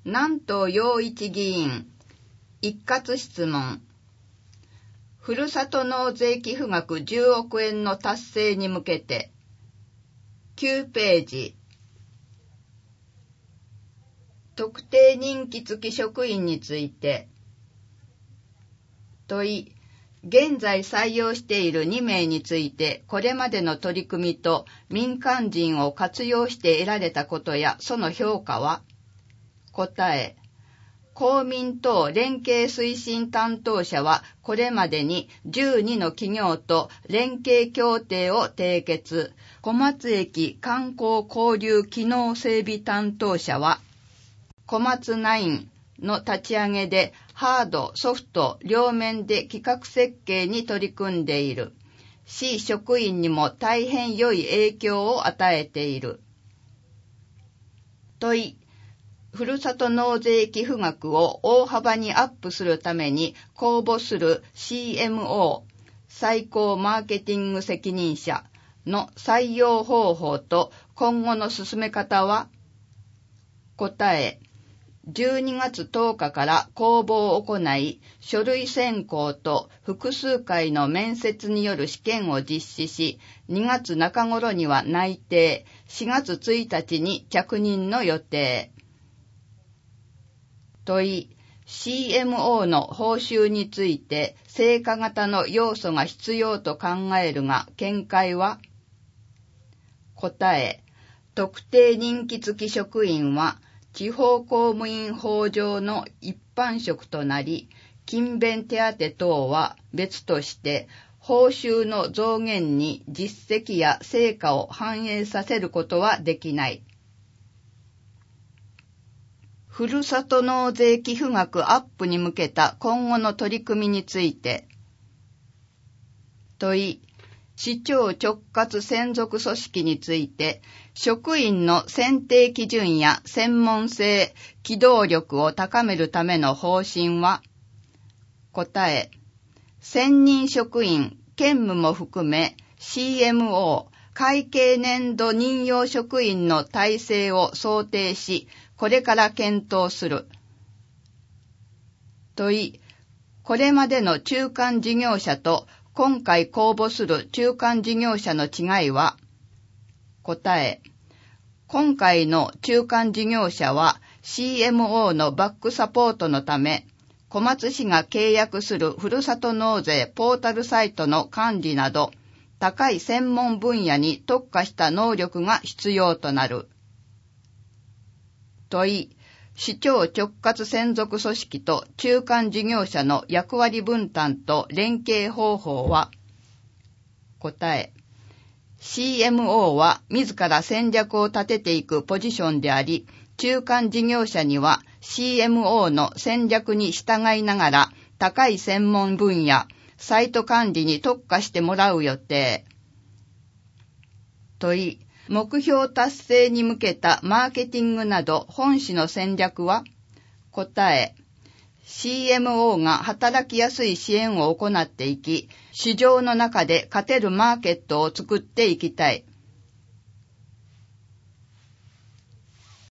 南東陽一議員、一括質問。ふるさと納税寄付額10億円の達成に向けて。9ページ。特定任期付き職員について。問い。現在採用している2名について、これまでの取り組みと民間人を活用して得られたことやその評価は？答え。公民党連携推進担当者はこれまでに12の企業と連携協定を締結。小松駅観光交流機能整備担当者は小松9の立ち上げでハード、ソフト両面で企画設計に取り組んでいる。市職員にも大変良い影響を与えている。問い。ふるさと納税寄付額を大幅にアップするために公募する CMO 最高マーケティング責任者の採用方法と今後の進め方は？答え。12月10日から公募を行い、書類選考と複数回の面接による試験を実施し、2月中頃には内定、4月1日に着任の予定。問い。CMO の報酬について成果型の要素が必要と考えるが見解は？答え。特定任期付き職員は地方公務員法上の一般職となり、勤勉手当等は別として報酬の増減に実績や成果を反映させることはできない。ふるさと納税寄付額アップに向けた今後の取り組みについて。問い。市長直轄専属組織について、職員の選定基準や専門性、機動力を高めるための方針は？答え。専任職員、兼務も含め CMO、会計年度任用職員の体制を想定し、これから検討する。問い。これまでの中間事業者と今回公募する中間事業者の違いは？答え。今回の中間事業者は CMO のバックサポートのため、小松市が契約するふるさと納税ポータルサイトの管理など、高い専門分野に特化した能力が必要となる。問い。市長直轄専属組織と中間事業者の役割分担と連携方法は？答え。CMO は自ら戦略を立てていくポジションであり、中間事業者には CMO の戦略に従いながら高い専門分野、サイト管理に特化してもらう予定。問い。目標達成に向けたマーケティングなど本市の戦略は？答え。CMO が働きやすい支援を行っていき、市場の中で勝てるマーケットを作っていきたい。